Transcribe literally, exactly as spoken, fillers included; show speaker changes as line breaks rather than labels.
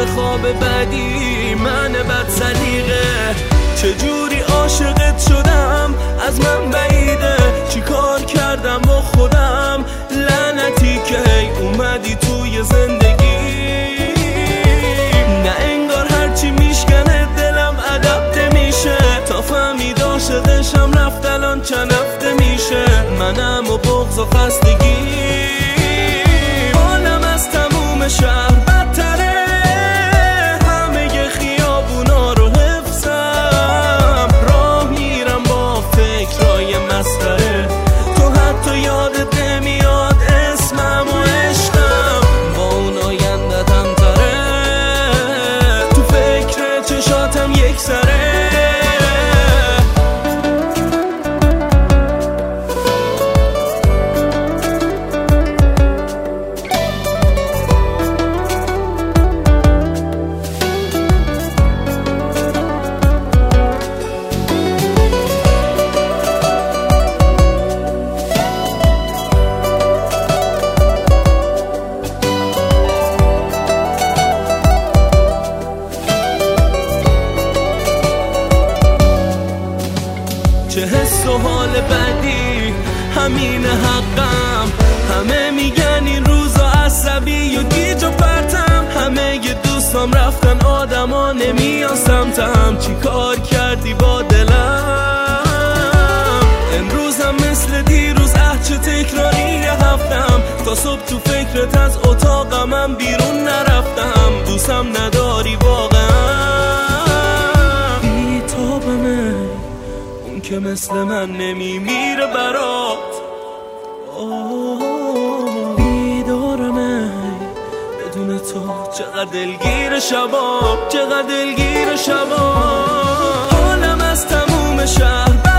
انتخاب بعدی من بد سلیقه. چجوری عاشقت شدم از من بعیده، چی کار کردم با خودم لعنتی که هی اومدی توی زندگی. نه انگار هرچی میشکنه دلم ادب نمیشه، تا فهمید عاشقشم رفت الان چند هفته میشه. منم و بغض و خستگی حالم از تموم شهر بدتره، همه خیابونا رو حفظم، راه میرم با فکرای مسخره. تو حتی یادت نمیاد اسمم و عشقم، با اون آیندتم تره، تو فکر چشاتم یک سره. چه حس و حال بعدی همین حقم، همه میگن این روزا عصبی و گیج و پرتم، همه ی دوستام رفتن آدما نمیان سمتم. چی کار کردی با دلم امروزم مثل دیروز، اه چه تکراری هفتم، تا صبح تو فکرت از اتاقمم بیرون نرفتم. دوستم نداری واقعا، بی‌تابمه که مثل من نمیمیره برات. بیدارمه بدون تو، چقدر دلگیر شبا، چقدر دلگیر شبا. حالم از تموم شهر